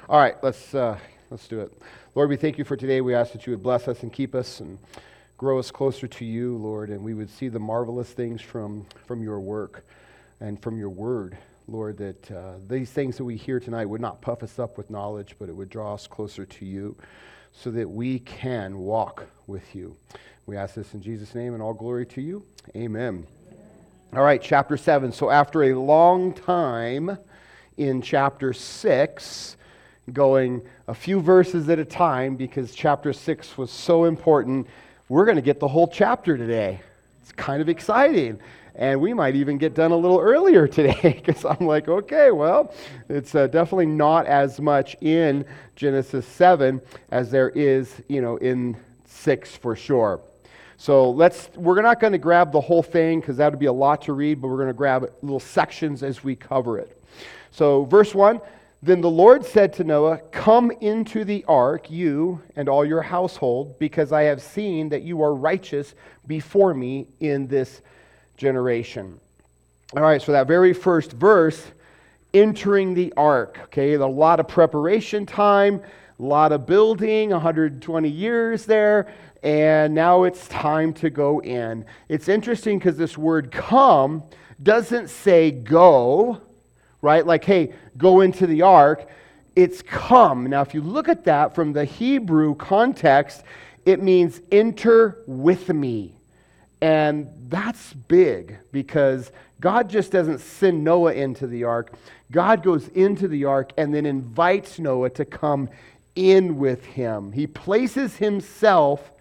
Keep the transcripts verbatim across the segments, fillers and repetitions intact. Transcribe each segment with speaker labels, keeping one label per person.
Speaker 1: All right, let's uh, let's do it. Lord, we thank you for today. We ask that you would bless us and keep us and grow us closer to you, Lord, and we would see the marvelous things from, from your work and from your word, Lord, that uh, these things that we hear tonight would not puff us up with knowledge, but it would draw us closer to you so that we can walk with you. We ask this in Jesus' name, and all glory to you. Amen. All right, chapter seven. So after a long time in chapter six, going a few verses at a time because chapter six was so important, we're going to get the whole chapter today. It's kind of exciting. And we might even get done a little earlier today because I'm like, okay, well, it's uh, definitely not as much in Genesis seven as there is, you know, in six for sure. So let's, we're not going to grab the whole thing because that would be a lot to read, but we're going to grab little sections as we cover it. So verse one, then the Lord said to Noah, come into the ark, you and all your household, because I have seen that you are righteous before me in this generation. All right, so that very first verse, entering the ark, okay, a lot of preparation time, a lot of building, one hundred twenty years there, and now it's time to go in. It's interesting because this word come doesn't say go, right? Like, hey, go into the ark. It's come. Now, if you look at that from the Hebrew context, it means enter with me. And that's big because God just doesn't send Noah into the ark. God goes into the ark and then invites Noah to come in with him. He places himself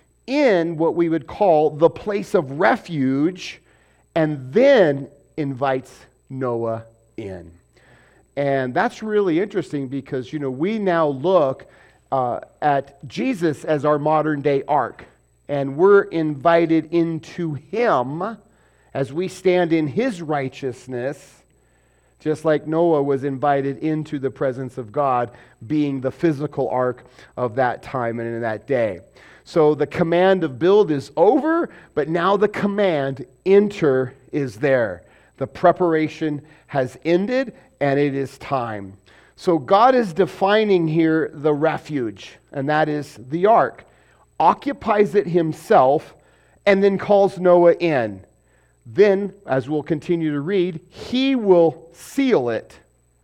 Speaker 1: in what we would call the place of refuge and then invites Noah in. And that's really interesting because, you know, we now look uh, at Jesus as our modern day ark. And we're invited into him as we stand in his righteousness, just like Noah was invited into the presence of God, being the physical ark of that time and in that day. So the command of build is over, but now the command enter is there. The preparation has ended, and it is time. So God is defining here the refuge, and that is the ark. Occupies it himself, and then calls Noah in. Then, as we'll continue to read, he will seal it.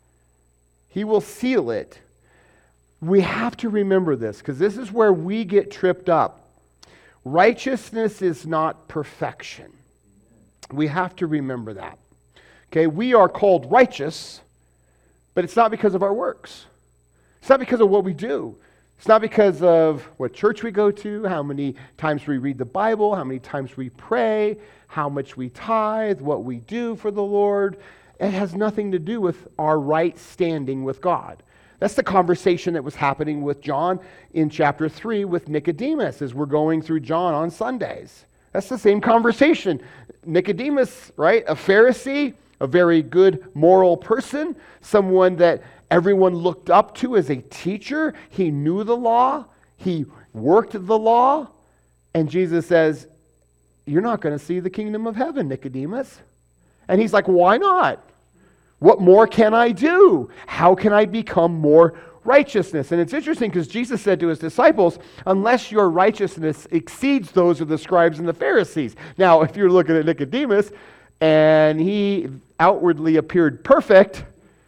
Speaker 1: He will seal it. We have to remember this, because this is where we get tripped up. Righteousness is not perfection. We have to remember that. Okay, we are called righteous, but it's not because of our works. It's not because of what we do. It's not because of what church we go to, how many times we read the Bible, how many times we pray, how much we tithe, what we do for the Lord. It has nothing to do with our right standing with God. That's the conversation that was happening with John in chapter three with Nicodemus as we're going through John on Sundays. That's the same conversation. Nicodemus, right, a Pharisee, a very good moral person, someone that everyone looked up to as a teacher. He knew the law. He worked the law. And Jesus says, you're not going to see the kingdom of heaven, Nicodemus. And he's like, why not? What more can I do? How can I become more righteousness? And it's interesting because Jesus said to his disciples, unless your righteousness exceeds those of the scribes and the Pharisees. Now, if you're looking at Nicodemus and he outwardly appeared perfect,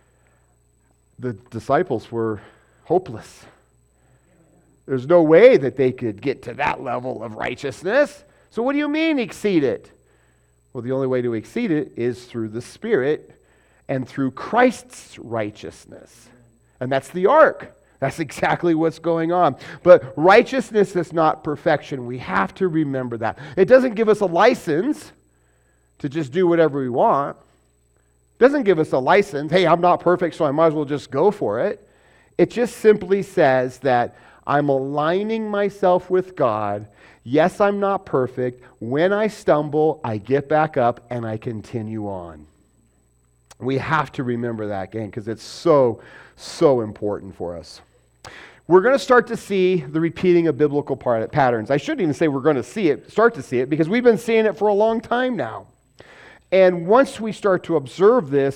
Speaker 1: the disciples were hopeless. There's no way that they could get to that level of righteousness. So what do you mean exceed it? Well, the only way to exceed it is through the Spirit and through Christ's righteousness. And that's the ark. That's exactly what's going on. But righteousness is not perfection. We have to remember that. It doesn't give us a license to just do whatever we want. It doesn't give us a license. Hey, I'm not perfect, so I might as well just go for it. It just simply says that I'm aligning myself with God. Yes, I'm not perfect. When I stumble, I get back up and I continue on. We have to remember that, gang, because it's so, so important for us. We're going to start to see the repeating of biblical patterns. I shouldn't even say we're going to see it, start to see it, because we've been seeing it for a long time now. And once we start to observe this,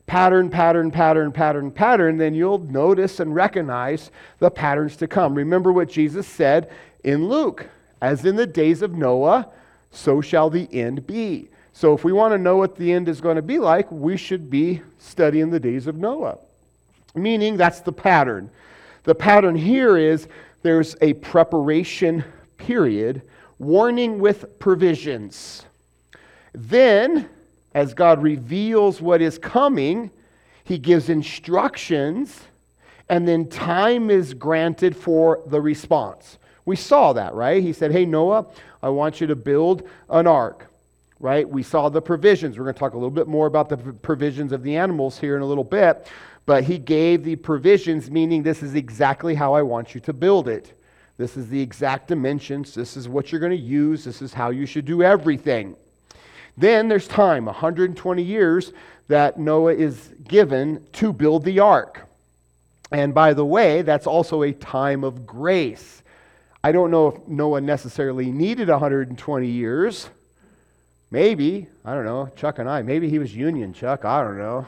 Speaker 1: pattern, pattern, pattern, pattern, pattern, then you'll notice and recognize the patterns to come. Remember what Jesus said in Luke, as in the days of Noah, so shall the end be. So if we want to know what the end is going to be like, we should be studying the days of Noah. Meaning that's the pattern. The pattern here is there's a preparation period, warning with provisions. Then, as God reveals what is coming, He gives instructions, and then time is granted for the response. We saw that, right? He said, hey, Noah, I want you to build an ark, right? We saw the provisions. We're going to talk a little bit more about the provisions of the animals here in a little bit, but He gave the provisions, meaning this is exactly how I want you to build it. This is the exact dimensions. This is what you're going to use. This is how you should do everything. Then there's time, one hundred twenty years, that Noah is given to build the ark. And by the way, that's also a time of grace. I don't know if Noah necessarily needed one hundred twenty years. Maybe. I don't know. Chuck and I. Maybe he was Union, Chuck. I don't know.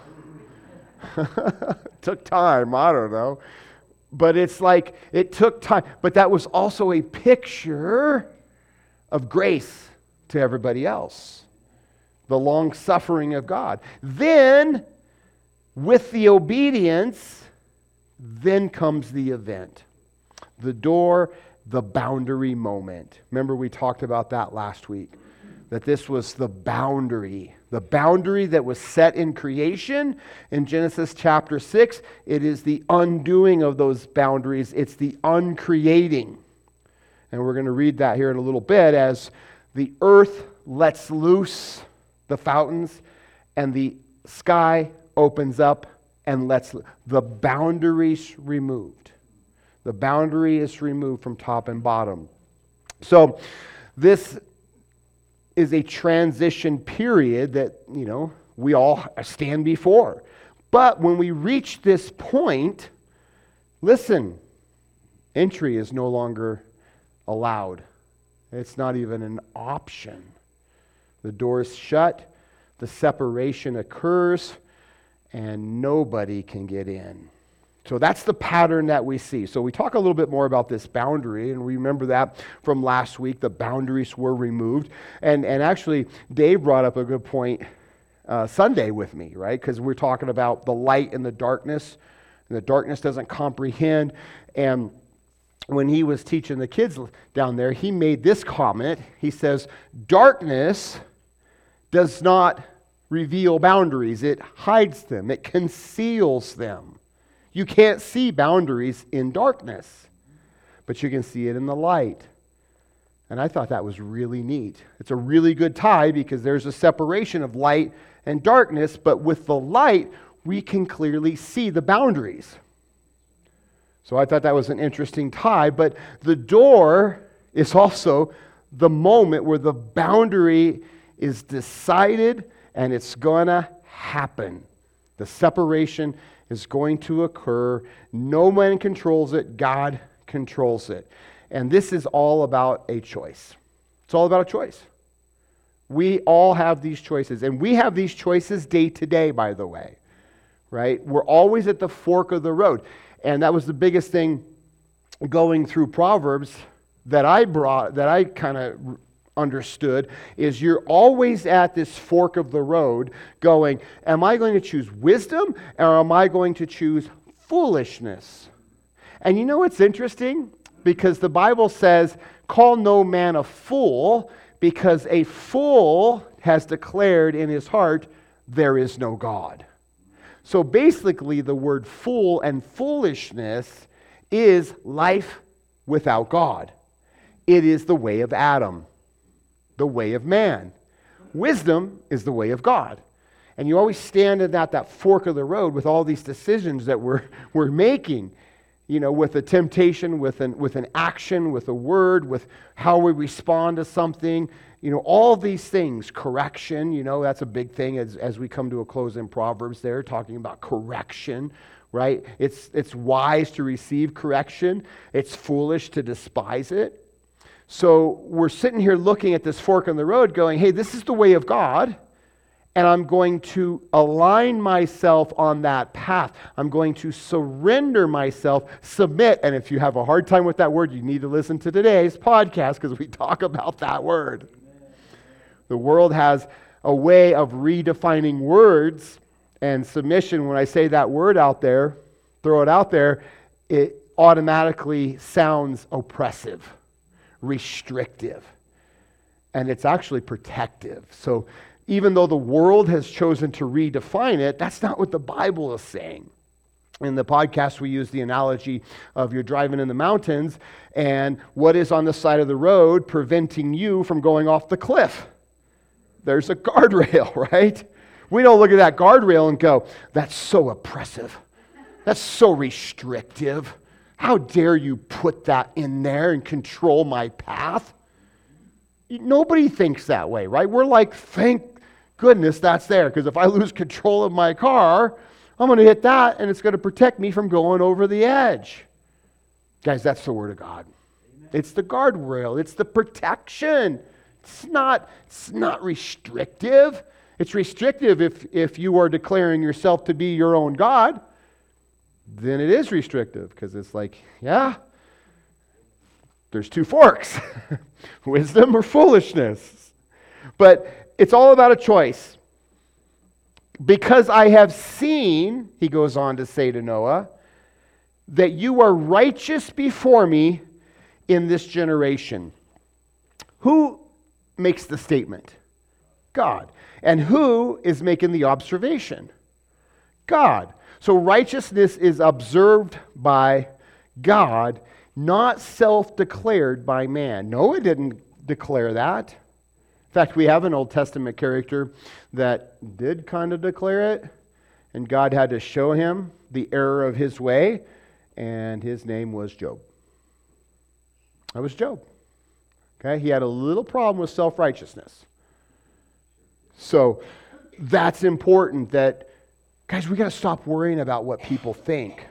Speaker 1: Took time. I don't know. But it's like it took time. But that was also a picture of grace to everybody else. The long suffering of God. Then, with the obedience, then comes the event. The door, the boundary moment. Remember we talked about that last week. That this was the boundary. The boundary that was set in creation in Genesis chapter six. It is the undoing of those boundaries. It's the uncreating. And we're going to read that here in a little bit as the earth lets loose the fountains and the sky opens up and lets the boundaries removed. The boundary is removed from top and bottom. So this is a transition period that, you know, we all stand before. But when we reach this point, listen, entry is no longer allowed. It's not even an option. The door is shut, the separation occurs, and nobody can get in. So that's the pattern that we see. So we talk a little bit more about this boundary, and remember that from last week, the boundaries were removed. And, and actually, Dave brought up a good point uh, Sunday with me, right? Because we're talking about the light and the darkness, and the darkness doesn't comprehend. And when he was teaching the kids down there, he made this comment. He says, darkness does not reveal boundaries. It hides them. It conceals them. You can't see boundaries in darkness, but you can see it in the light. And I thought that was really neat. It's a really good tie because there's a separation of light and darkness, but with the light, we can clearly see the boundaries. So I thought that was an interesting tie, but the door is also the moment where the boundary is decided and it's going to happen. The separation is going to occur. No man controls it. God controls it. And this is all about a choice. It's all about a choice. We all have these choices. And we have these choices day to day, by the way. Right? We're always at the fork of the road. And that was the biggest thing going through Proverbs that I brought, that I kind of understood, is you're always at this fork of the road going, am I going to choose wisdom or am I going to choose foolishness? And you know what's interesting? Because the Bible says, call no man a fool, because a fool has declared in his heart, there is no God. So basically the word fool and foolishness is life without God. It is the way of Adam. The way of man. Wisdom is the way of God. And you always stand at that, that fork of the road with all these decisions that we're, we're making, you know, with a temptation, with an, with an action, with a word, with how we respond to something, you know, all these things, correction, you know, that's a big thing as, as we come to a close in Proverbs there, talking about correction, right? It's, it's wise to receive correction. It's foolish to despise it. So we're sitting here looking at this fork in the road going, hey, this is the way of God, and I'm going to align myself on that path. I'm going to surrender myself, submit. And if you have a hard time with that word, you need to listen to today's podcast because we talk about that word. The world has a way of redefining words and submission. When I say that word out there, throw it out there, it automatically sounds oppressive, restrictive, and it's actually protective. So even though the world has chosen to redefine it, that's not what the Bible is saying. In the podcast, we use the analogy of you're driving in the mountains, and what is on the side of the road preventing you from going off the cliff? There's a guardrail, right? We don't look at that guardrail and go, that's so oppressive. That's so restrictive. How dare you put that in there and control my path? Nobody thinks that way, right? We're like, thank goodness that's there, because if I lose control of my car, I'm going to hit that, and it's going to protect me from going over the edge. Guys, that's the Word of God. Amen. It's the guardrail. It's the protection. It's not, it's not restrictive. It's restrictive if, if you are declaring yourself to be your own God. Then it is restrictive, because it's like, yeah, there's two forks. Wisdom or foolishness. But it's all about a choice. Because I have seen, he goes on to say to Noah, that you are righteous before me in this generation. Who makes the statement? God. And who is making the observation? God. So righteousness is observed by God, not self-declared by man. Noah didn't declare that. In fact, we have an Old Testament character that did kind of declare it, and God had to show him the error of his way, and his name was Job. That was Job. Okay, he had a little problem with self-righteousness. So that's important that, guys, we got to stop worrying about what people think.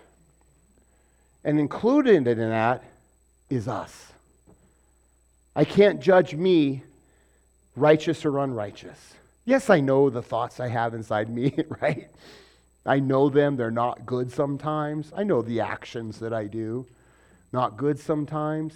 Speaker 1: And included in that is us. I can't judge me righteous or unrighteous. Yes, I know the thoughts I have inside me, right? I know them. They're not good sometimes. I know the actions that I do. Not good sometimes.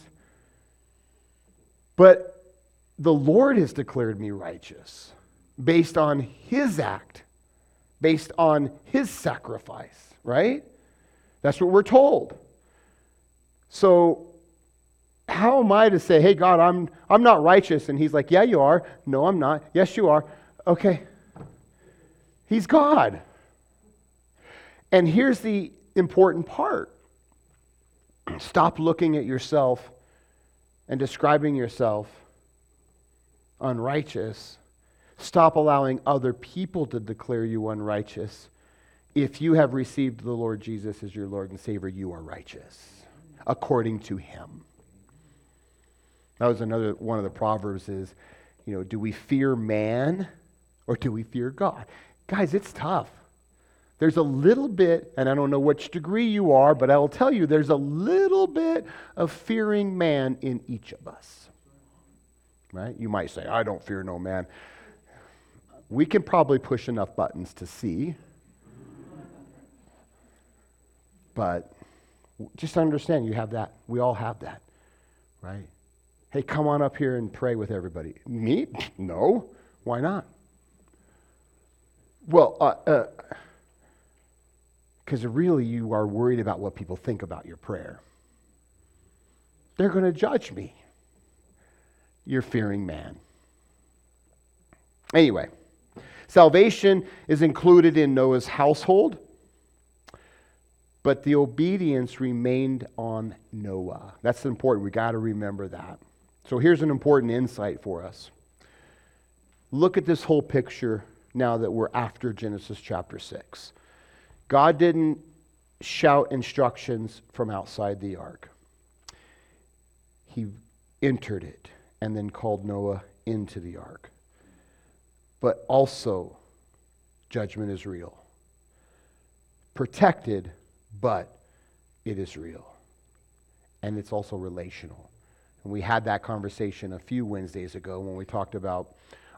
Speaker 1: But the Lord has declared me righteous based on His act, based on His sacrifice, right? That's what we're told. So how am I to say, hey, God, I'm I'm not righteous? And He's like, yeah, you are. No, I'm not. Yes, you are. Okay. He's God. And here's the important part. Stop looking at yourself and describing yourself unrighteous. Stop allowing other people to declare you unrighteous. If you have received the Lord Jesus as your Lord and Savior, you are righteous according to Him. That was another one of the Proverbs is, you know, do we fear man or do we fear God? Guys, it's tough. There's a little bit, and I don't know which degree you are, but I will tell you there's a little bit of fearing man in each of us. Right? You might say, I don't fear no man. We can probably push enough buttons to see. But just understand you have that. We all have that. Right? Hey, come on up here and pray with everybody. Me? No. Why not? Well, uh... uh Because really you are worried about what people think about your prayer. They're going to judge me. You're fearing man. Anyway, salvation is included in Noah's household, but the obedience remained on Noah. That's important. We got to remember that. So here's an important insight for us. Look at this whole picture now that we're after Genesis chapter six. God didn't shout instructions from outside the ark. He entered it and then called Noah into the ark. But also, judgment is real. Protected, but it is real. And it's also relational. And we had that conversation a few Wednesdays ago when we talked about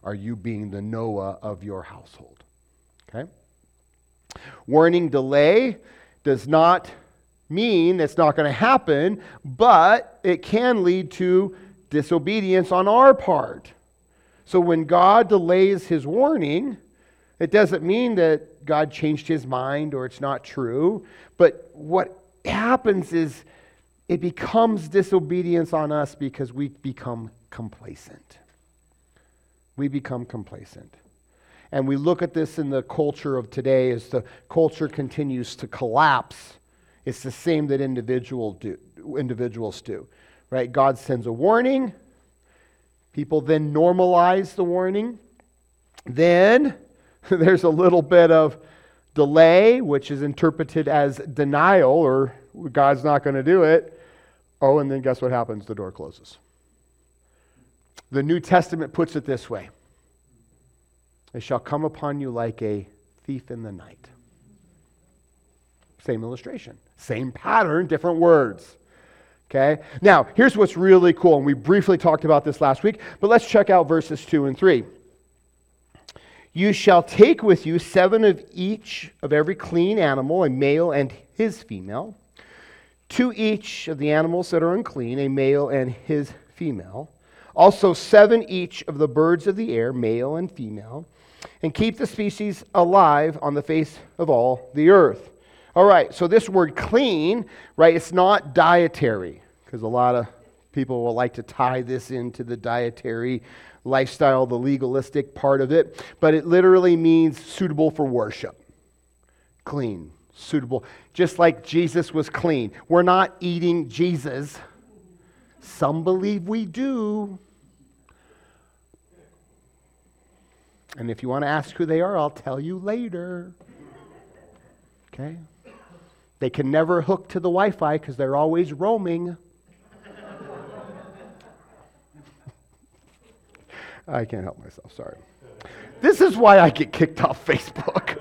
Speaker 1: are you being the Noah of your household? Okay? Warning delay does not mean it's not going to happen, but it can lead to disobedience on our part. So when God delays his warning, it doesn't mean that God changed his mind or it's not true, but what happens is it becomes disobedience on us because we become complacent. We become complacent. And we look at this in the culture of today as the culture continues to collapse. It's the same that individual do, individuals do, right? God sends a warning. People then normalize the warning. Then there's a little bit of delay, which is interpreted as denial, or God's not going to do it. Oh, and then guess what happens? The door closes. The New Testament puts it this way. It shall come upon you like a thief in the night. Same illustration. Same pattern, different words. Okay? Now, here's what's really cool, and we briefly talked about this last week, but let's check out verses two and three. You shall take with you seven of each of every clean animal, a male and his female. To each of the animals that are unclean, a male and his female. Also seven each of the birds of the air, male and female. And keep the species alive on the face of all the earth. All right, so this word clean, right, it's not dietary, because a lot of people will like to tie this into the dietary lifestyle, the legalistic part of it, but it literally means suitable for worship. Clean, suitable. Just like Jesus was clean. We're not eating Jesus. Some believe we do. And if you want to ask who they are, I'll tell you later. Okay? They can never hook to the Wi-Fi because they're always roaming. I can't help myself, sorry. This is why I get kicked off Facebook.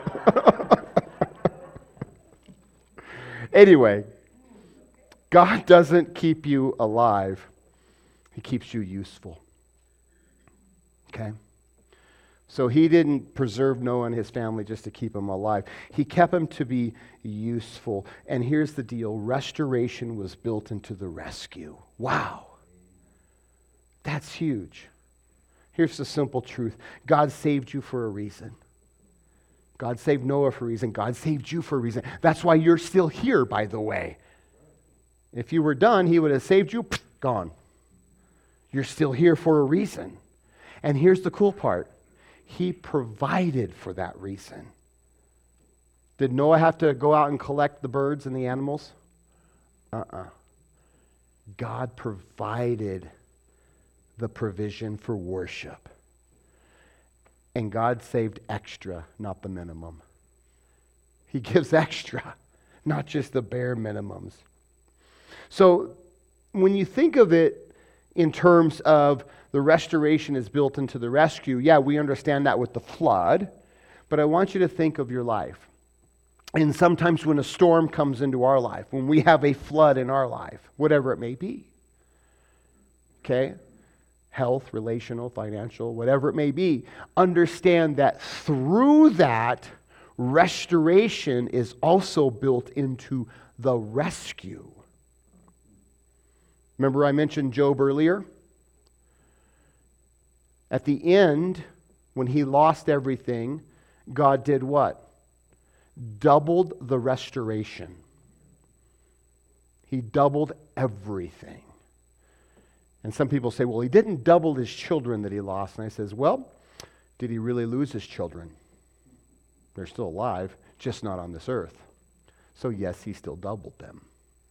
Speaker 1: Anyway, God doesn't keep you alive. He keeps you useful. Okay? So he didn't preserve Noah and his family just to keep him alive. He kept him to be useful. And here's the deal. Restoration was built into the rescue. Wow. That's huge. Here's the simple truth. God saved you for a reason. God saved Noah for a reason. God saved you for a reason. That's why you're still here, by the way. If you were done, he would have saved you, gone. You're still here for a reason. And here's the cool part. He provided for that reason. Did Noah have to go out and collect the birds and the animals? Uh-uh. God provided the provision for worship. And God saved extra, not the minimum. He gives extra, not just the bare minimums. So when you think of it in terms of the restoration is built into the rescue, yeah, we understand that with the flood, but I want you to think of your life. And sometimes when a storm comes into our life, when we have a flood in our life, whatever it may be, okay, health, relational, financial, whatever it may be, understand that through that, restoration is also built into the rescue. Remember I mentioned Job earlier? At the end, when he lost everything, God did what? Doubled the restoration. He doubled everything. And some people say, well, he didn't double his children that he lost. And I says, well, did he really lose his children? They're still alive, just not on this earth. So yes, he still doubled them.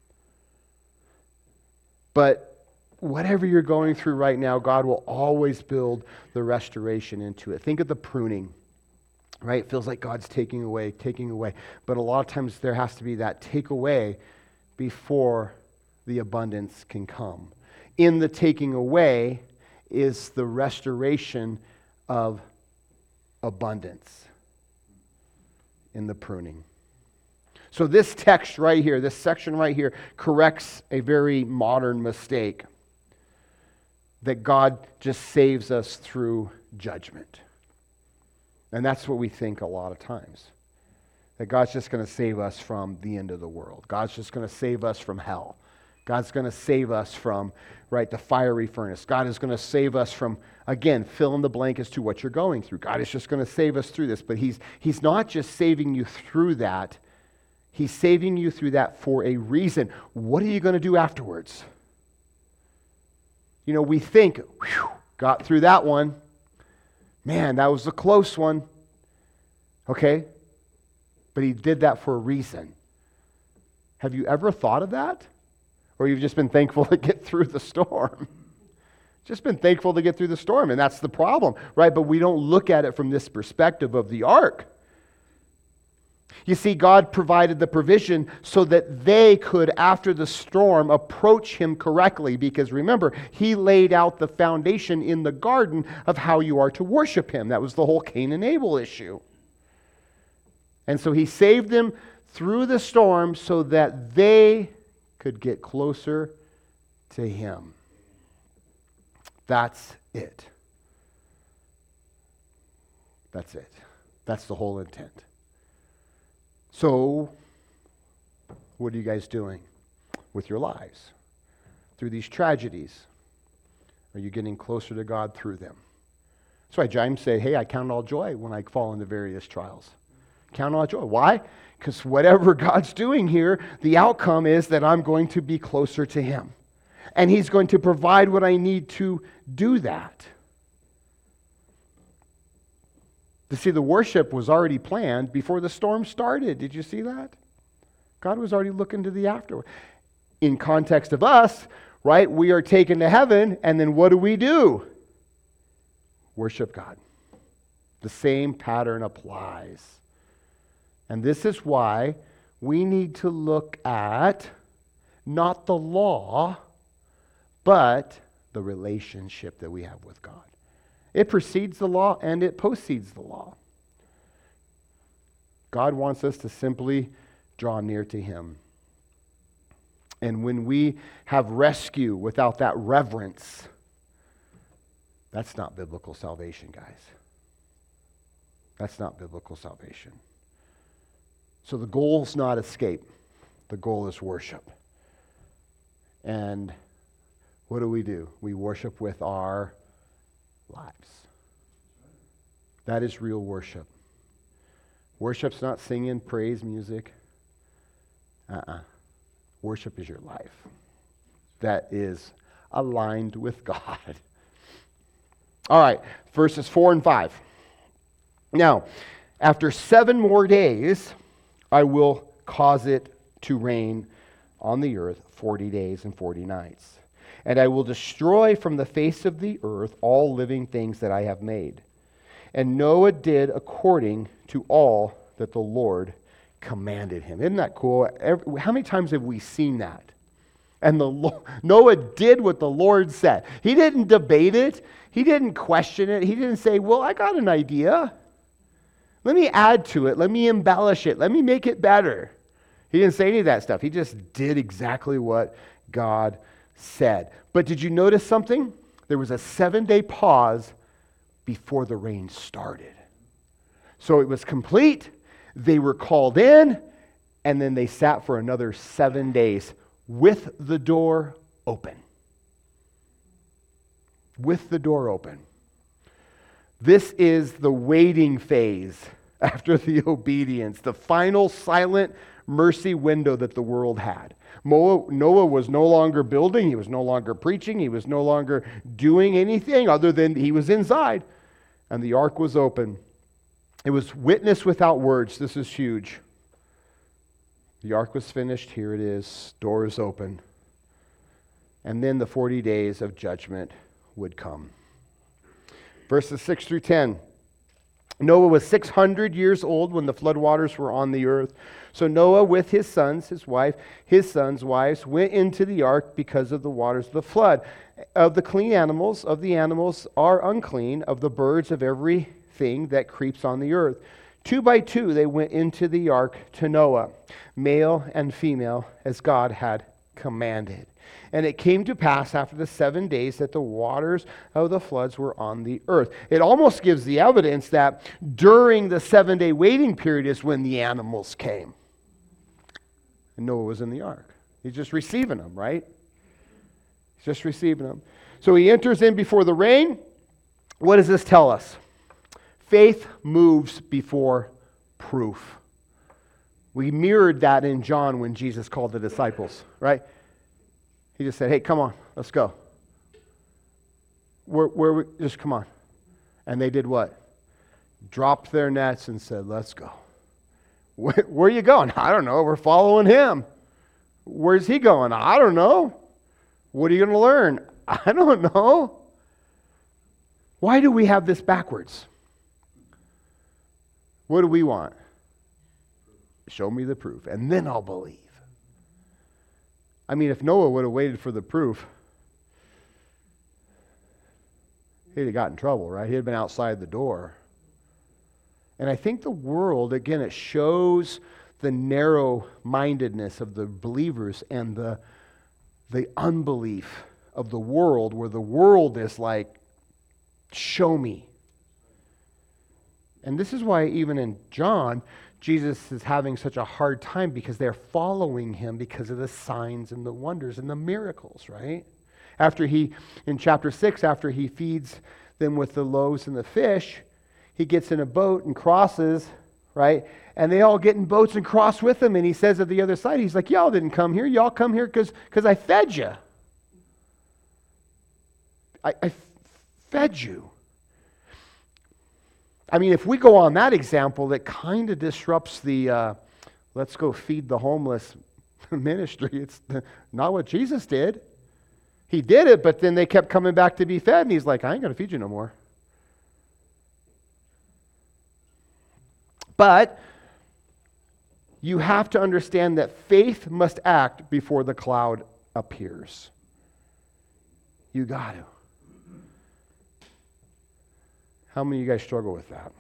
Speaker 1: But whatever you're going through right now, God will always build the restoration into it. Think of the pruning, right? It feels like God's taking away, taking away. But a lot of times there has to be that take away before the abundance can come. In the taking away is the restoration of abundance in the pruning. So this text right here, this section right here, corrects a very modern mistake that God just saves us through judgment. And that's what we think a lot of times. That God's just going to save us from the end of the world. God's just going to save us from hell. God's going to save us from, right, the fiery furnace. God is going to save us from, again, fill in the blank as to what you're going through. God is just going to save us through this. But he's, he's not just saving you through that. He's saving you through that for a reason. What are you going to do afterwards? You know, we think, whew, got through that one. Man, that was a close one. Okay? But he did that for a reason. Have you ever thought of that? Or you've just been thankful to get through the storm? Just been thankful to get through the storm, and that's the problem, right? But we don't look at it from this perspective of the ark. You see, God provided the provision so that they could, after the storm, approach him correctly. Because remember, he laid out the foundation in the garden of how you are to worship him. That was the whole Cain and Abel issue. And so he saved them through the storm so that they could get closer to him. That's it. That's it. That's the whole intent. So, what are you guys doing with your lives? Through these tragedies, are you getting closer to God through them? That's why James said, hey, I count all joy when I fall into various trials. Count all joy. Why? Because whatever God's doing here, the outcome is that I'm going to be closer to him. And he's going to provide what I need to do that. You see, the worship was already planned before the storm started. Did you see that? God was already looking to the afterward. In context of us, right, we are taken to heaven, and then what do we do? Worship God. The same pattern applies. And this is why we need to look at not the law, but the relationship that we have with God. It precedes the law and it postcedes the law. God wants us to simply draw near to him. And when we have rescue without that reverence, that's not biblical salvation, guys. That's not biblical salvation. So the goal is not escape. The goal is worship. And what do we do? We worship with our lives. That is real worship. Worship's not singing praise music. Uh-uh. Worship is your life. That is aligned with God. All right, verses four and five. Now, after seven more days, I will cause it to rain on the earth forty days and forty nights. And I will destroy from the face of the earth all living things that I have made. And Noah did according to all that the Lord commanded him. Isn't that cool? Every, how many times have we seen that? And the Noah did what the Lord said. He didn't debate it. He didn't question it. He didn't say, well, I got an idea. Let me add to it. Let me embellish it. Let me make it better. He didn't say any of that stuff. He just did exactly what God said. But did you notice something? There was a seven-day pause before the rain started. So it was complete. They were called in, and then they sat for another seven days with the door open. With the door open. This is the waiting phase after the obedience, the final silent mercy window that the world had. Noah was no longer building, he was no longer preaching, he was no longer doing anything other than he was inside, and the ark was open. It was witness without words. This is huge. The ark was finished. Here it is. Door is open. And then the forty days of judgment would come. Verses six through ten. Noah was six hundred years old when the floodwaters were on the earth. So Noah with his sons, his wife, his sons' wives, went into the ark because of the waters of the flood. Of the clean animals, of the animals are unclean, of the birds, of everything that creeps on the earth. Two by two they went into the ark to Noah, male and female, as God had commanded. And it came to pass after the seven days that the waters of the floods were on the earth. It almost gives the evidence that during the seven-day waiting period is when the animals came. And Noah was in the ark. He's just receiving them, right? He's just receiving them. So he enters in before the rain. What does this tell us? Faith moves before proof. We mirrored that in John when Jesus called the disciples, right? He just said, hey, come on, let's go. We're, we're, just come on. And they did what? Dropped their nets and said, let's go. Where, where are you going? I don't know. We're following him. Where's he going? I don't know. What are you going to learn? I don't know. Why do we have this backwards? What do we want? Show me the proof, and then I'll believe. I mean, if Noah would have waited for the proof, he'd have got in trouble, right? He'd have been outside the door. And I think the world, again, it shows the narrow-mindedness of the believers and the, the unbelief of the world, where the world is like, show me. And this is why even in John, Jesus is having such a hard time, because they're following him because of the signs and the wonders and the miracles, right? After he, in chapter six, after he feeds them with the loaves and the fish, he gets in a boat and crosses, right? And they all get in boats and cross with him. And he says at the other side, he's like, y'all didn't come here. Y'all come here because because I fed you. I, I fed you. I mean, if we go on that example, that kind of disrupts the uh, let's go feed the homeless ministry. It's not what Jesus did. He did it, but then they kept coming back to be fed, and he's like, I ain't going to feed you no more. But you have to understand that faith must act before the cloud appears. You got to. How many of you guys struggle with that?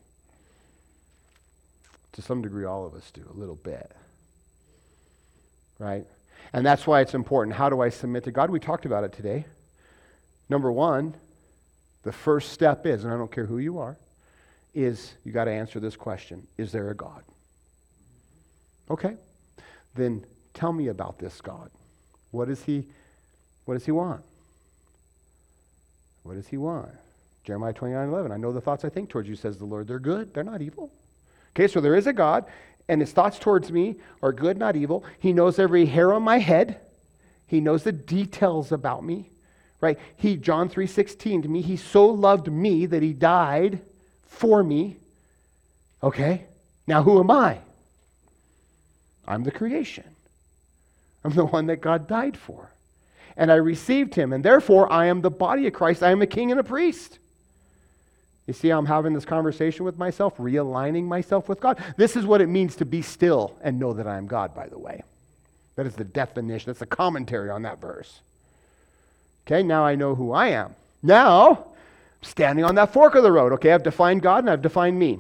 Speaker 1: To some degree, all of us do, a little bit. Right? And that's why it's important. How do I submit to God? We talked about it today. Number one, the first step is, and I don't care who you are, is you got to answer this question. Is there a God? Okay. Then tell me about this God. What does he, what does he want? What does he want? Jeremiah twenty-nine eleven, I know the thoughts I think towards you, says the Lord. They're good, they're not evil. Okay, so there is a God, and his thoughts towards me are good, not evil. He knows every hair on my head. He knows the details about me, right? He, John three sixteen, to me, he so loved me that he died for me. Okay, now who am I? I'm the creation. I'm the one that God died for. And I received him, and therefore I am the body of Christ. I am a king and a priest. You see how I'm having this conversation with myself, realigning myself with God? This is what it means to be still and know that I am God, by the way. That is the definition. That's the commentary on that verse. Okay, now I know who I am. Now, I'm standing on that fork of the road. Okay, I've defined God and I've defined me.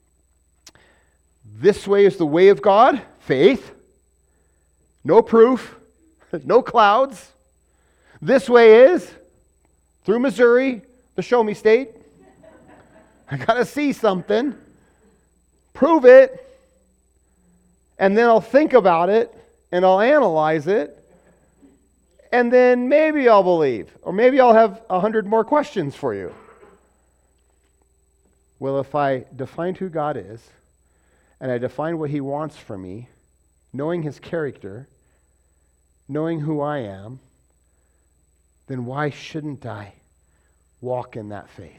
Speaker 1: This way is the way of God, faith. No proof, no clouds. This way is through Missouri, the show me state. I got to see something, prove it, and then I'll think about it, and I'll analyze it, and then maybe I'll believe, or maybe I'll have a hundred more questions for you. Well, if I defined who God is, and I define what he wants from me, knowing his character, knowing who I am, then why shouldn't I walk in that faith?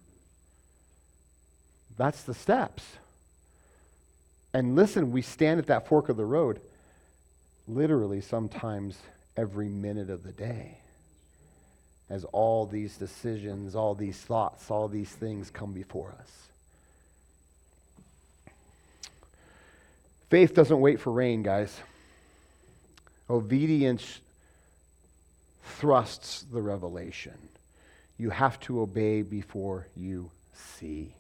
Speaker 1: That's the steps. And listen, we stand at that fork of the road literally sometimes every minute of the day as all these decisions, all these thoughts, all these things come before us. Faith doesn't wait for rain, guys. Obedience thrusts the revelation. You have to obey before you see.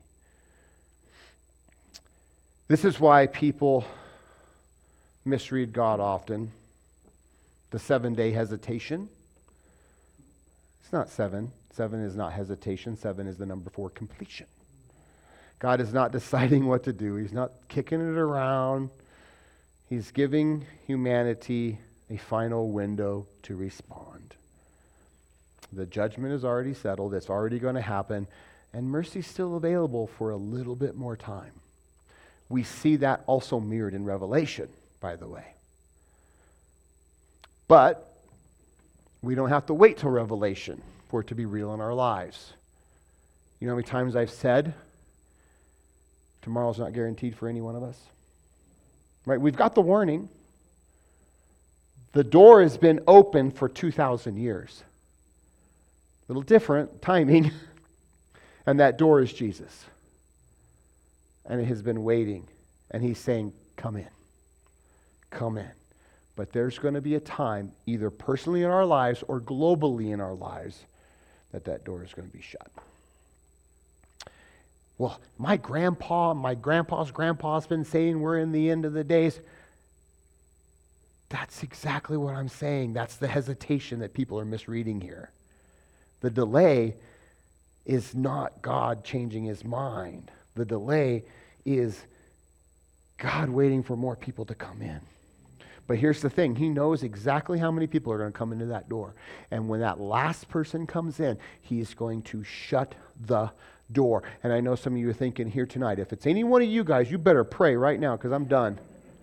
Speaker 1: This is why people misread God often. the seven-day hesitation. It's not seven. Seven is not hesitation. Seven is the number for completion. God is not deciding what to do. He's not kicking it around. He's giving humanity a final window to respond. The judgment is already settled. It's already going to happen. And mercy's still available for a little bit more time. We see that also mirrored in Revelation, by the way. But we don't have to wait till Revelation for it to be real in our lives. You know how many times I've said, tomorrow's not guaranteed for any one of us? Right? We've got the warning. The door has been open for two thousand years. A little different timing. And that door is Jesus. And it has been waiting. And he's saying, come in. Come in. But there's going to be a time, either personally in our lives or globally in our lives, that that door is going to be shut. Well, my grandpa, my grandpa's grandpa's been saying we're in the end of the days. That's exactly what I'm saying. That's the hesitation that people are misreading here. The delay is not God changing his mind. The delay is God waiting for more people to come in. But here's the thing. He knows exactly how many people are going to come into that door. And when that last person comes in, he's going to shut the door. And I know some of you are thinking here tonight, if it's any one of you guys, you better pray right now because I'm done.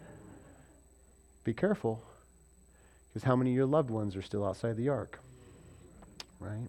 Speaker 1: Be careful. Because how many of your loved ones are still outside the ark? Right?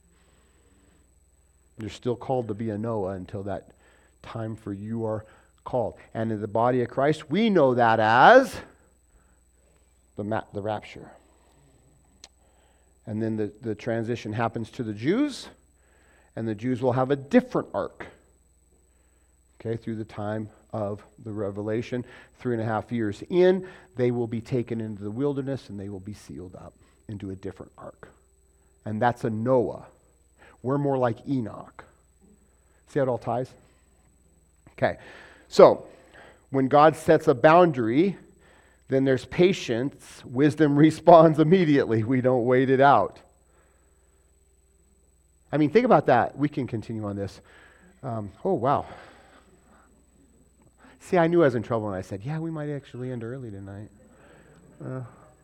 Speaker 1: You're still called to be a Noah until that time for you are called. And in the body of Christ, we know that as the, ma- the rapture. And then the, the transition happens to the Jews, and the Jews will have a different ark. Okay, through the time of the Revelation, three and a half years in, they will be taken into the wilderness and they will be sealed up into a different ark. And that's a Noah. We're more like Enoch. See how it all ties? Okay, so when God sets a boundary, then there's patience. Wisdom responds immediately. We don't wait it out. I mean, think about that. We can continue on this. Um, oh, wow. See, I knew I was in trouble when I said, yeah, we might actually end early tonight. Uh,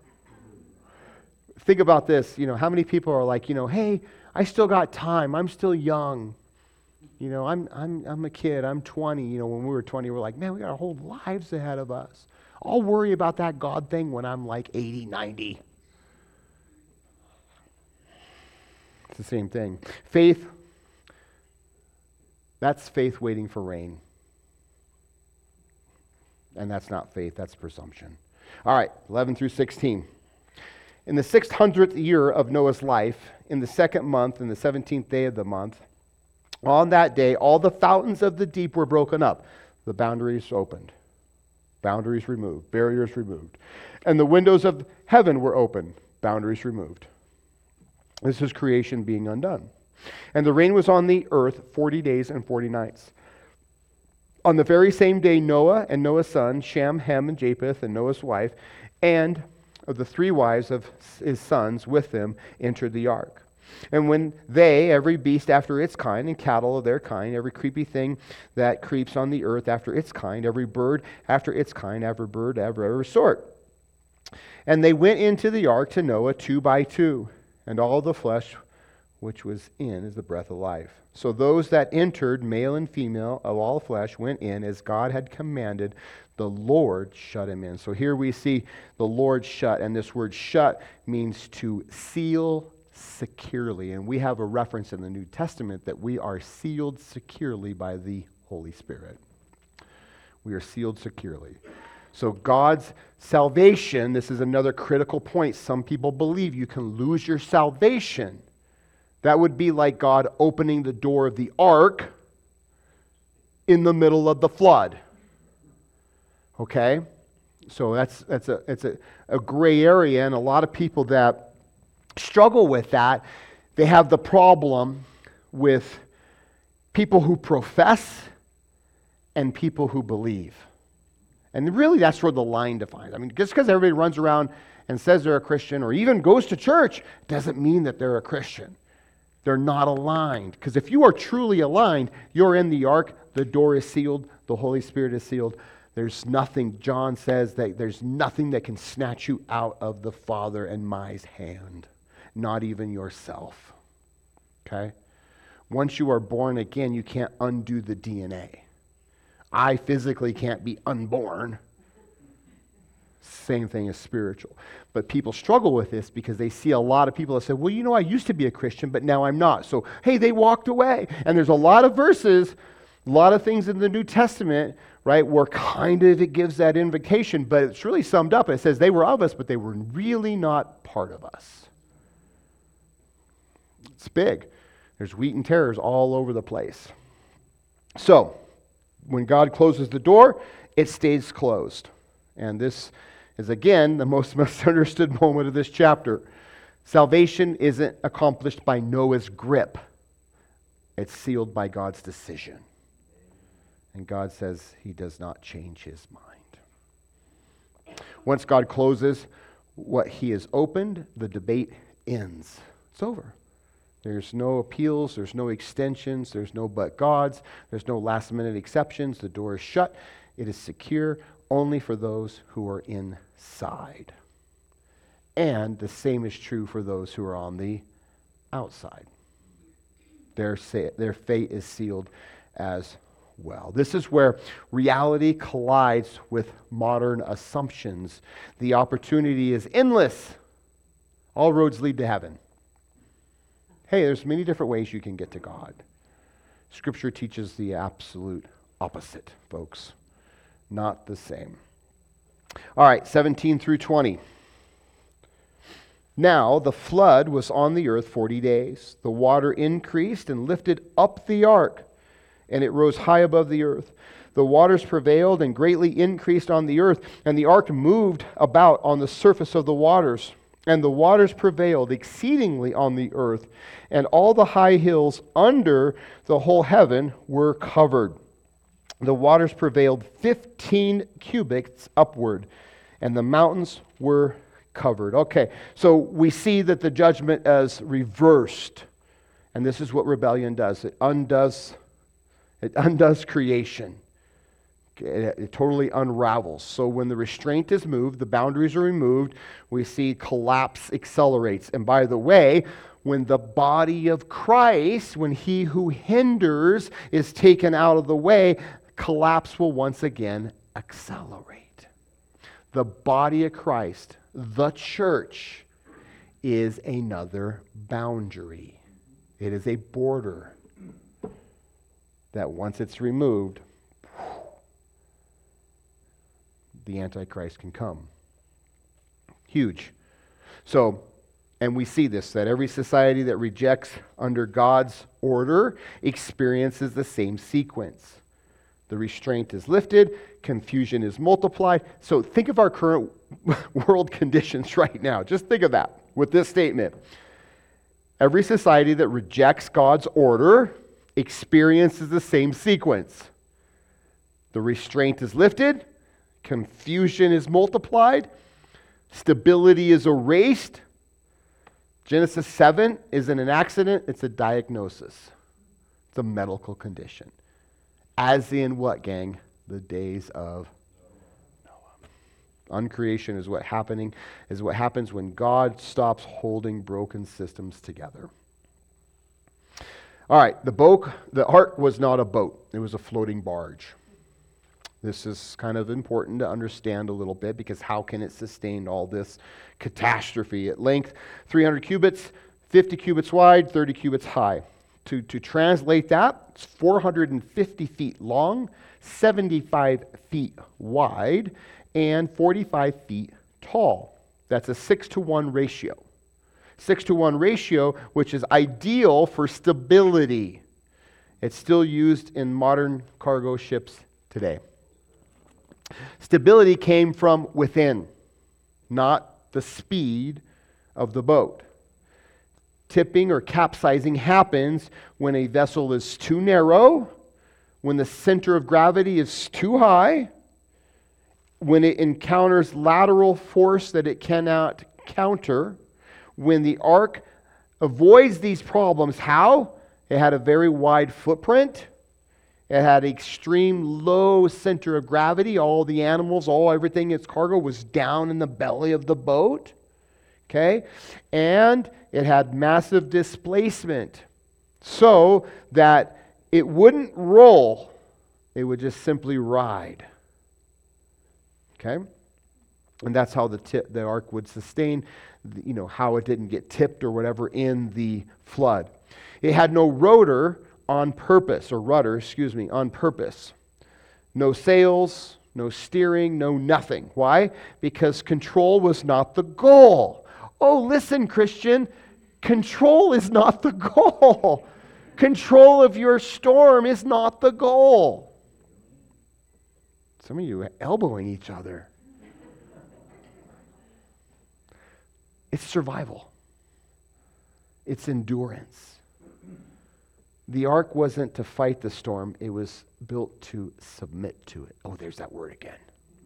Speaker 1: think about this. You know, how many people are like, you know, hey, I still got time. I'm still young. You know, I'm I'm I'm a kid. I'm twenty. You know, when we were twenty, we're like, man, we got our whole lives ahead of us. I'll worry about that God thing when I'm like eighty, ninety. It's the same thing. Faith, that's faith waiting for rain. And that's not faith, that's presumption. All right, eleven through sixteen. In the six hundredth year of Noah's life, in the second month, in the seventeenth day of the month, on that day, all the fountains of the deep were broken up. The boundaries opened. Boundaries removed. Barriers removed. And the windows of heaven were opened. Boundaries removed. This is creation being undone. And the rain was on the earth forty days and forty nights. On the very same day, Noah and Noah's sons, Shem, Ham, and Japheth, and Noah's wife, and of the three wives of his sons with them, entered the ark. And when they, every beast after its kind, and cattle of their kind, every creepy thing that creeps on the earth after its kind, every bird after its kind, every bird after every sort. And they went into the ark to Noah two by two, and all the flesh which was in is the breath of life. So those that entered, male and female of all flesh, went in as God had commanded. The Lord shut him in. So here we see the Lord shut, and this word shut means to seal securely. And we have a reference in the New Testament that we are sealed securely by the Holy Spirit. We are sealed securely. So God's salvation, this is another critical point. Some people believe you can lose your salvation. That would be like God opening the door of the ark in the middle of the flood. Okay? So that's that's a it's a, a gray area, and a lot of people that struggle with that, they have the problem with people who profess and people who believe. And really that's where the line defines. I mean, just because everybody runs around and says they're a Christian or even goes to church doesn't mean that they're a Christian. They're not aligned. Because if you are truly aligned, you're in the ark, the door is sealed, the Holy Spirit is sealed. There's nothing, John says, that there's nothing that can snatch you out of the Father and my hand. Not even yourself. Okay? Once you are born again, you can't undo the D N A. I physically can't be unborn. Same thing as spiritual. But people struggle with this because they see a lot of people that say, well, you know, I used to be a Christian, but now I'm not. So, hey, they walked away. And there's a lot of verses, a lot of things in the New Testament, right, where kind of it gives that invitation, but it's really summed up. It says they were of us, but they were really not part of us. It's big. There's wheat and tares all over the place. So, when God closes the door, it stays closed. And this is, again, the most misunderstood moment of this chapter. Salvation isn't accomplished by Noah's grip. It's sealed by God's decision. And God says he does not change his mind. Once God closes what he has opened, the debate ends. It's over. There's no appeals, there's no extensions, there's no but gods, there's no last minute exceptions. The door is shut. It is secure only for those who are inside. And the same is true for those who are on the outside. Their, their fate is sealed as well. This is where reality collides with modern assumptions. The opportunity is endless. All roads lead to heaven. Hey, there's many different ways you can get to God. Scripture teaches the absolute opposite, folks. Not the same. All right, seventeen through twenty. Now the flood was on the earth forty days. The water increased and lifted up the ark, and it rose high above the earth. The waters prevailed and greatly increased on the earth, and the ark moved about on the surface of the waters. And the waters prevailed exceedingly on the earth, and all the high hills under the whole heaven were covered. The waters prevailed fifteen cubits upward, and the mountains were covered. Okay, so we see that the judgment is reversed. And this is what rebellion does. It undoes, it undoes creation. It, it totally unravels. So when the restraint is moved, the boundaries are removed, we see collapse accelerates. And by the way, when the body of Christ, when he who hinders is taken out of the way, collapse will once again accelerate. The body of Christ, the church, is another boundary. It is a border that once it's removed, the Antichrist can come. Huge. So, and we see this, that every society that rejects under God's order experiences the same sequence. The restraint is lifted, confusion is multiplied. So think of our current world conditions right now. Just think of that with this statement. Every society that rejects God's order experiences the same sequence. The restraint is lifted, confusion is multiplied, stability is erased. Genesis seven isn't an accident, it's a diagnosis. It's a medical condition. As in what, gang? The days of Noah. Uncreation is what happening is what happens when God stops holding broken systems together. All right, the boat, the ark was not a boat; it was a floating barge. This is kind of important to understand a little bit because how can it sustain all this catastrophe? At length, three hundred cubits, fifty cubits wide, thirty cubits high. To, to translate that, it's four hundred fifty feet long, seventy-five feet wide, and forty-five feet tall. That's a six to one ratio. six to one ratio, which is ideal for stability. It's still used in modern cargo ships today. Stability came from within, not the speed of the boat. Tipping or capsizing happens when a vessel is too narrow, when the center of gravity is too high, when it encounters lateral force that it cannot counter, when the ark avoids these problems, how? It had a very wide footprint. It had extreme low center of gravity. All the animals, all everything, its cargo was down in the belly of the boat. Okay? And it had massive displacement so that it wouldn't roll. It would just simply ride. Okay? And that's how the tip, the ark would sustain, you know, how it didn't get tipped or whatever in the flood. It had no rotor on purpose, or rudder, excuse me, on purpose. No sails, no steering, no nothing. Why? Because control was not the goal. Oh, listen, Christian, control is not the goal. Control of your storm is not the goal. Some of you are elbowing each other. It's survival. It's endurance. The ark wasn't to fight the storm. It was built to submit to it. Oh, there's that word again.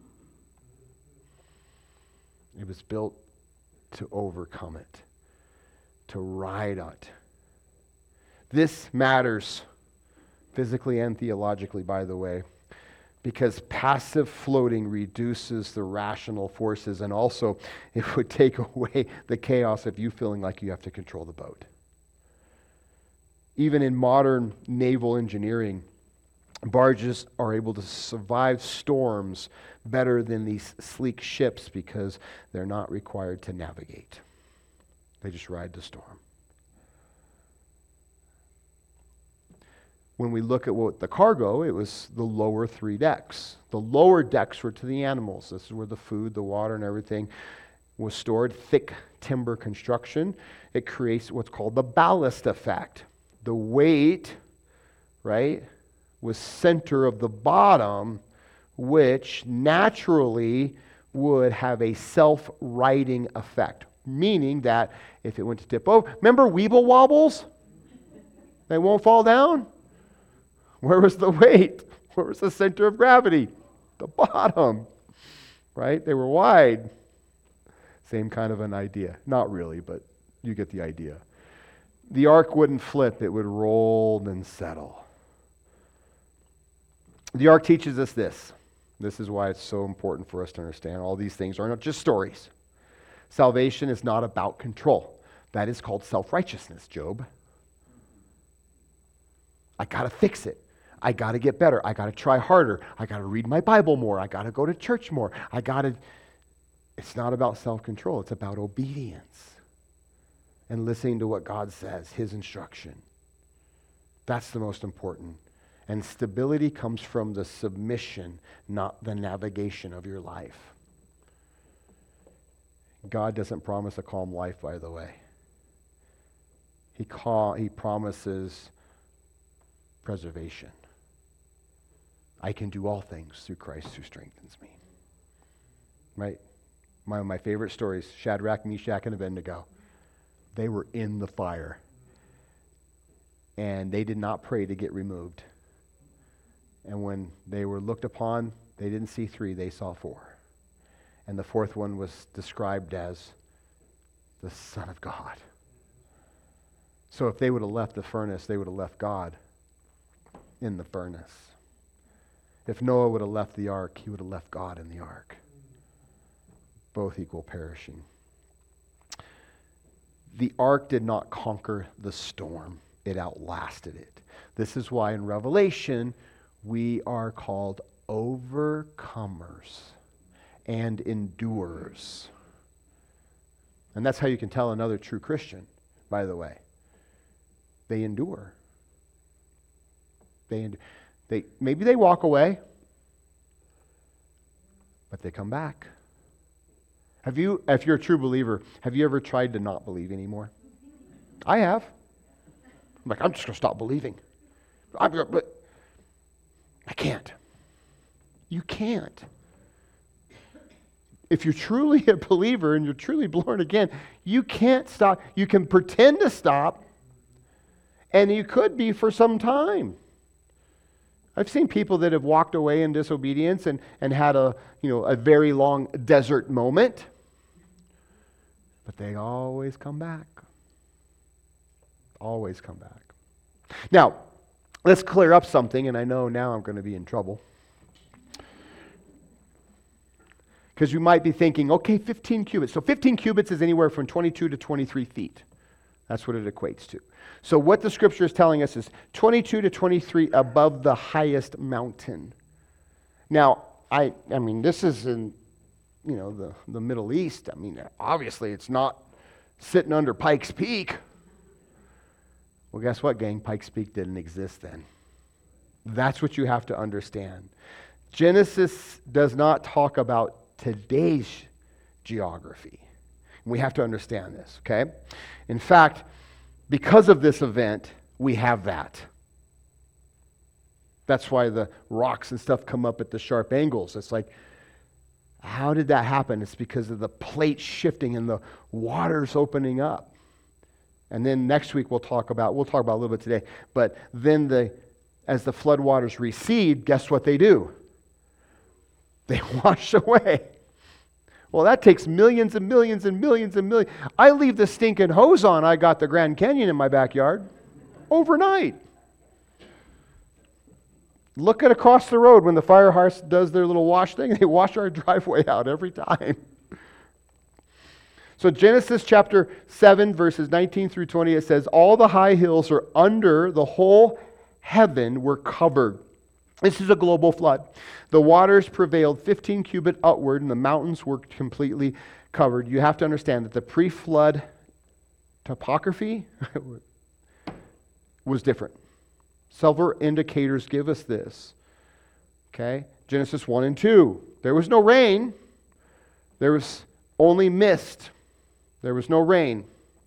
Speaker 1: It was built to overcome it, to ride on it. This matters physically and theologically, by the way, because passive floating reduces the rational forces, and also it would take away the chaos of you feeling like you have to control the boat. Even in modern naval engineering, barges are able to survive storms better than these sleek ships because they're not required to navigate. They just ride the storm. When we look at what the cargo, it was the lower three decks. The lower decks were to the animals. This is where the food, the water, and everything was stored. Thick timber construction. It creates what's called the ballast effect. The weight, right, was center of the bottom, which naturally would have a self-righting effect. Meaning that if it went to tip over, remember Weeble Wobbles? They won't fall down? Where was the weight? Where was the center of gravity? The bottom, right? They were wide. Same kind of an idea. Not really, but you get the idea. The ark wouldn't flip, it would roll and settle. The ark teaches us this. This is why it's so important for us to understand all these things are not just stories. Salvation is not about control. That is called self-righteousness, Job. I got to fix it. I got to get better. I got to try harder. I got to read my Bible more. I got to go to church more. I got to... It's not about self-control. It's about obedience and listening to what God says, His instruction. That's the most important. And stability comes from the submission, not the navigation of your life. God doesn't promise a calm life, by the way. He, call, he promises preservation. I can do all things through Christ who strengthens me. Right? One of my favorite stories, Shadrach, Meshach, and Abednego. They were in the fire. And they did not pray to get removed. And when they were looked upon, they didn't see three, they saw four. And the fourth one was described as the Son of God. So if they would have left the furnace, they would have left God in the furnace. If Noah would have left the ark, he would have left God in the ark. Both equal perishing. The ark did not conquer the storm. It outlasted it. This is why in Revelation we are called overcomers and endurers. And that's how you can tell another true Christian, by the way. They endure. They, they maybe they walk away, but they come back. Have you, if you're a true believer, have you ever tried to not believe anymore? I have. I'm like, I'm just going to stop believing. I'm, but I can't. You can't. If you're truly a believer and you're truly born again, you can't stop. You can pretend to stop, and you could be for some time. I've seen people that have walked away in disobedience and, and had a, you know, a very long desert moment, but they always come back. Always come back. Now, let's clear up something, and I know now I'm going to be in trouble. Because you might be thinking, okay, fifteen cubits. So fifteen cubits is anywhere from twenty-two to twenty-three feet. That's what it equates to. So what the scripture is telling us is twenty-two to twenty-three above the highest mountain. Now, I I mean, this is in, you know, the, the Middle East. I mean, obviously it's not sitting under Pikes Peak. Well, guess what, gang? Pikes Peak didn't exist then. That's what you have to understand. Genesis does not talk about today's geography. We have to understand this, okay? In fact, because of this event, we have that. That's why the rocks and stuff come up at the sharp angles. It's like, how did that happen? It's because of the plate shifting and the waters opening up. And then next week we'll talk about, we'll talk about a little bit today, but then the as the floodwaters recede, guess what they do? They wash away. Well, that takes millions and millions and millions and millions. I leave the stinking hose on. I got the Grand Canyon in my backyard overnight. Look at across the road when the fire horse does their little wash thing. They wash our driveway out every time. So Genesis chapter seven, verses nineteen through twenty, it says, all the high hills are under the whole heaven were covered. This is a global flood. The waters prevailed fifteen cubit upward, and the mountains were completely covered. You have to understand that the pre-flood topography was different. Several indicators give us this. Okay? Genesis one and two. There was no rain. There was only mist. There was no rain.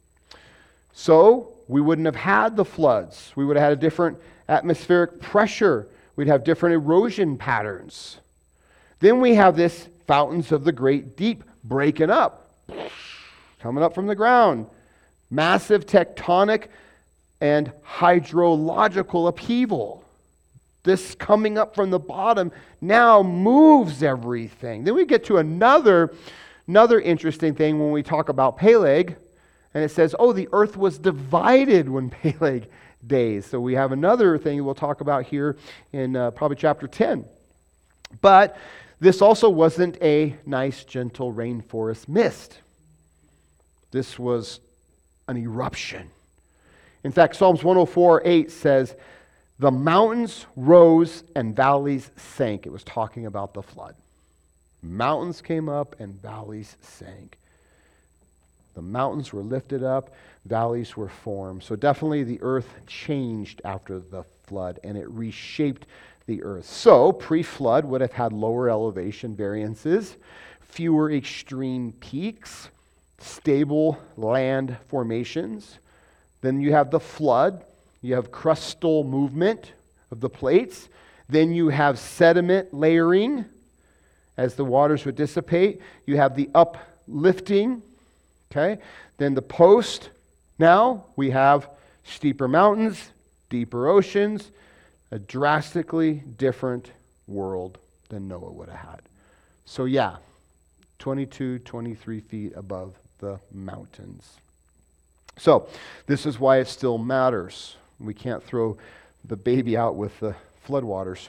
Speaker 1: So, we wouldn't have had the floods. We would have had a different atmospheric pressure. We'd have different erosion patterns. Then we have this fountains of the great deep breaking up, coming up from the ground. Massive tectonic and hydrological upheaval. This coming up from the bottom now moves everything. Then we get to another, another interesting thing when we talk about Peleg, and it says, oh, the earth was divided when Peleg days. So we have another thing we'll talk about here in uh, probably chapter ten. But this also wasn't a nice, gentle rainforest mist. This was an eruption. In fact, Psalms one oh four eight says, the mountains rose and valleys sank. It was talking about the flood. Mountains came up and valleys sank. The mountains were lifted up, valleys were formed. So definitely the earth changed after the flood, and it reshaped the earth. So pre-flood would have had lower elevation variances, fewer extreme peaks, stable land formations. Then you have the flood. You have crustal movement of the plates. Then you have sediment layering as the waters would dissipate. You have the uplifting. Okay? Then the post. Now we have steeper mountains, deeper oceans, a drastically different world than Noah would have had. So yeah, twenty-two, twenty-three feet above the mountains. So this is why it still matters. We can't throw the baby out with the floodwaters.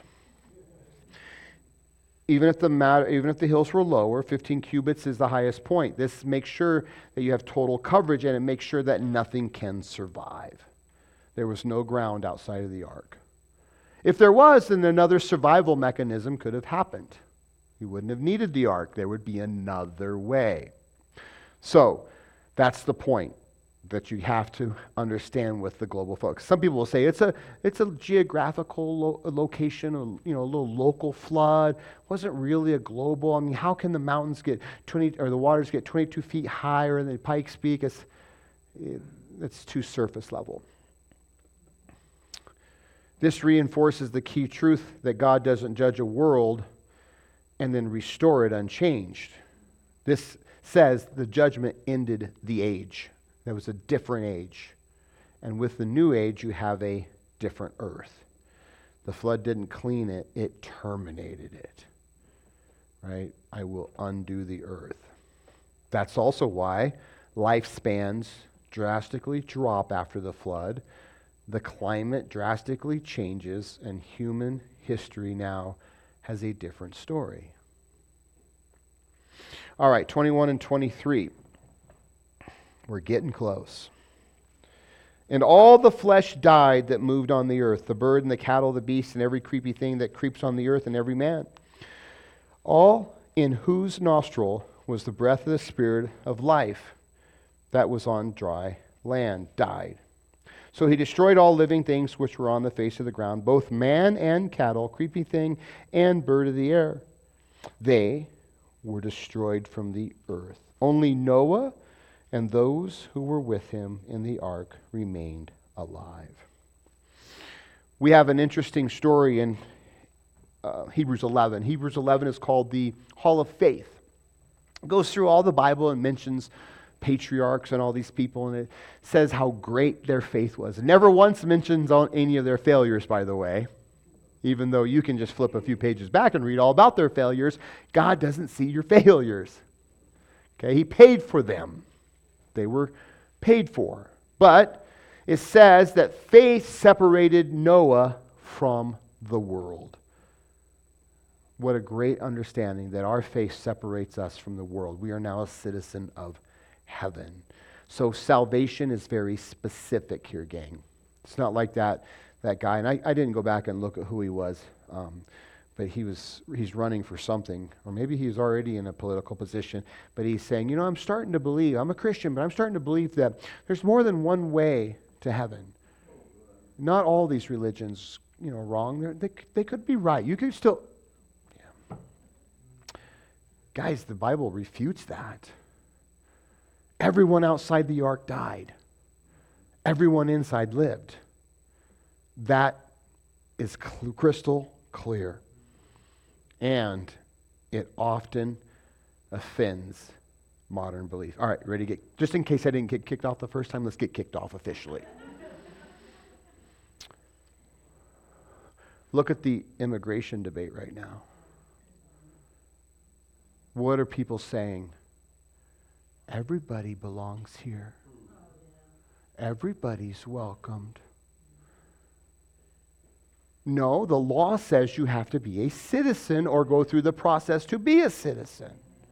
Speaker 1: Even if the mat- even if the hills were lower, fifteen cubits is the highest point. This makes sure that you have total coverage, and it makes sure that nothing can survive. There was no ground outside of the ark. If there was, then another survival mechanism could have happened. You wouldn't have needed the ark. There would be another way. So, that's the point that you have to understand with the global focus. Some people will say it's a it's a geographical lo- location, or you know, a little local flood. It wasn't really a global. I mean, how can the mountains get twenty or the waters get twenty-two feet higher than Pikes Peak? It's it, it's too surface level. This reinforces the key truth that God doesn't judge a world and then restore it unchanged. This says the judgment ended the age. There was a different age. And with the new age, you have a different earth. The flood didn't clean it, it terminated it. Right? I will undo the earth. That's also why lifespans drastically drop after the flood. The climate drastically changes, and human history now has a different story. All right, twenty-one and twenty-three. We're getting close. And all the flesh died that moved on the earth, the bird and the cattle, the beast, and every creepy thing that creeps on the earth, and every man. All in whose nostril was the breath of the Spirit of life that was on dry land, died. So he destroyed all living things which were on the face of the ground, both man and cattle, creepy thing and bird of the air. They were destroyed from the earth. Only Noah and those who were with him in the ark remained alive. We have an interesting story in uh, Hebrews eleven. Hebrews eleven is called the Hall of Faith. It goes through all the Bible and mentions patriarchs and all these people, and it says how great their faith was. It never once mentions any of their failures, by the way. Even though you can just flip a few pages back and read all about their failures, God doesn't see your failures. Okay, He paid for them. They were paid for. But it says that faith separated Noah from the world. What a great understanding that our faith separates us from the world. We are now a citizen of heaven. So salvation is very specific here, gang. It's not like that that guy, and I, I didn't go back and look at who he was, um, but he was he's running for something, or maybe he's already in a political position, but he's saying, you know, I'm starting to believe, I'm a Christian, but I'm starting to believe that there's more than one way to heaven. Not all these religions, you know, wrong. They're, they they could be right. You could still, yeah. Guys, the Bible refutes that. Everyone outside the ark died. Everyone inside lived. That is cl- crystal clear. And it often offends modern belief. All right, ready to get, just in case I didn't get kicked off the first time, let's get kicked off officially. Look at the immigration debate right now. What are people saying? Everybody belongs here. Everybody's welcomed. No, the law says you have to be a citizen or go through the process to be a citizen.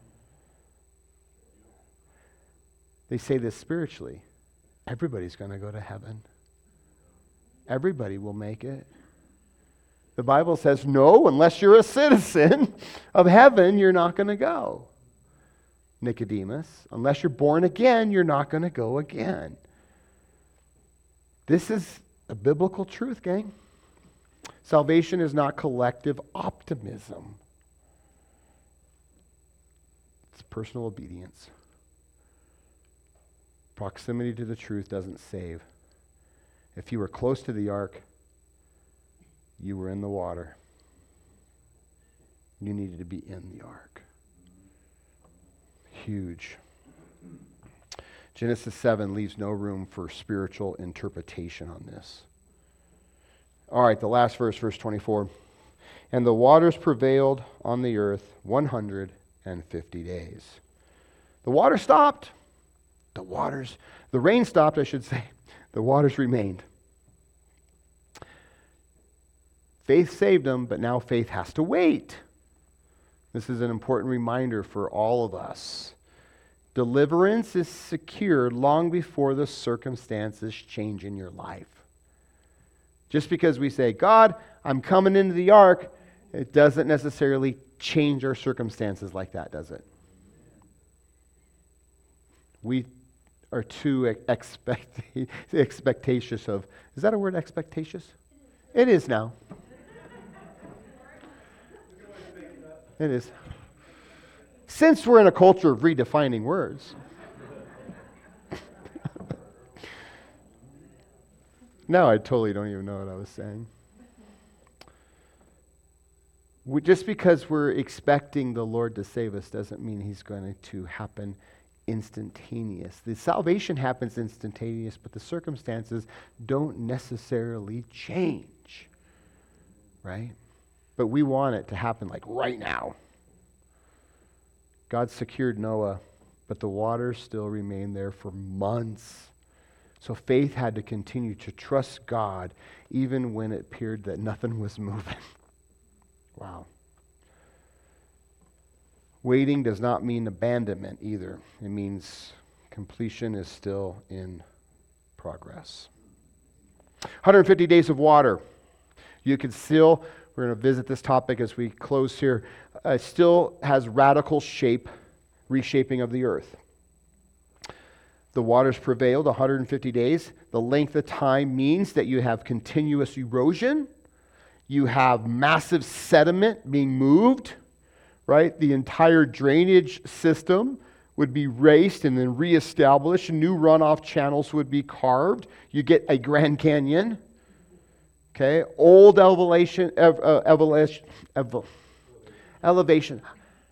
Speaker 1: They say this spiritually. Everybody's going to go to heaven. Everybody will make it. The Bible says, no, unless you're a citizen of heaven, you're not going to go. Nicodemus, unless you're born again, you're not going to go again. This is a biblical truth, gang. Salvation is not collective optimism. It's personal obedience. Proximity to the truth doesn't save. If you were close to the ark, you were in the water. You needed to be in the ark. Huge. Genesis seven leaves no room for spiritual interpretation on this. All right, the last verse, verse twenty-four. And the waters prevailed on the earth one hundred fifty days. The water stopped. The waters, the rain stopped, I should say. The waters remained. Faith saved them, but now faith has to wait. This is an important reminder for all of us. Deliverance is secured long before the circumstances change in your life. Just because we say, God, I'm coming into the ark, it doesn't necessarily change our circumstances like that, does it? We are too expect, expectatious of, is that a word, expectatious? It is now. It is. Since we're in a culture of redefining words. Now I totally don't even know what I was saying. We, just because we're expecting the Lord to save us doesn't mean He's going to happen instantaneous. The salvation happens instantaneous, but the circumstances don't necessarily change. right? But we want it to happen like right now. God secured Noah, but the waters still remained there for months. So faith had to continue to trust God even when it appeared that nothing was moving. Wow. Waiting does not mean abandonment either. It means completion is still in progress. one hundred fifty days of water. You can still, we're going to visit this topic as we close here, uh, still has radical shape, reshaping of the earth. The waters prevailed one hundred fifty days. The length of time means that you have continuous erosion. You have massive sediment being moved, right? The entire drainage system would be raced and then reestablished. New runoff channels would be carved. You get a Grand Canyon. Okay, old elevation, ev, uh, elevation, ev, elevation.